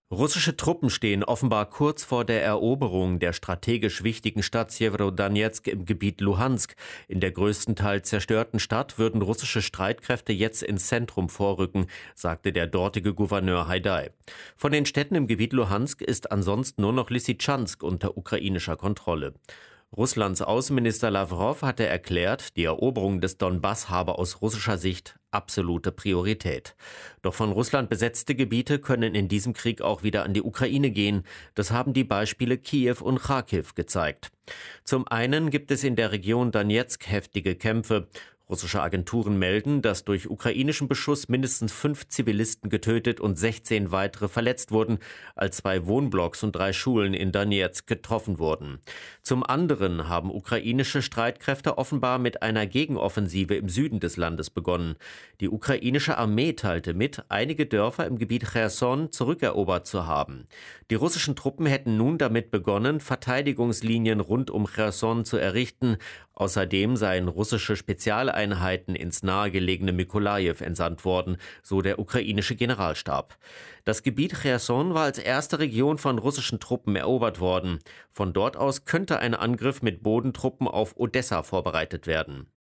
Russische Truppen stehen offenbar kurz vor der Eroberung der strategisch wichtigen Stadt Sjewerodonezk im Gebiet Luhansk. In der größtenteils zerstörten Stadt würden russische Streitkräfte jetzt ins Zentrum vorrücken, sagte der dortige Gouverneur Haidai. Von den Städten im Gebiet Luhansk ist ansonsten nur noch Lysychansk unter ukrainischer Kontrolle. Russlands Außenminister Lawrow hatte erklärt, die Eroberung des Donbass habe aus russischer Sicht absolute Priorität. Doch von Russland besetzte Gebiete können in diesem Krieg auch wieder an die Ukraine gehen. Das haben die Beispiele Kiew und Charkiw gezeigt. Zum einen gibt es in der Region Donezk heftige Kämpfe. Russische Agenturen melden, dass durch ukrainischen Beschuss mindestens 5 Zivilisten getötet und 16 weitere verletzt wurden, als 2 Wohnblocks und 3 Schulen in Donezk getroffen wurden. Zum anderen haben ukrainische Streitkräfte offenbar mit einer Gegenoffensive im Süden des Landes begonnen. Die ukrainische Armee teilte mit, einige Dörfer im Gebiet Cherson zurückerobert zu haben. Die russischen Truppen hätten nun damit begonnen, Verteidigungslinien rund um Cherson zu errichten. Außerdem seien russische Spezialeinheiten ins nahegelegene Mykolajiw entsandt worden, so der ukrainische Generalstab. Das Gebiet Cherson war als erste Region von russischen Truppen erobert worden. Von dort aus könnte ein Angriff mit Bodentruppen auf Odessa vorbereitet werden.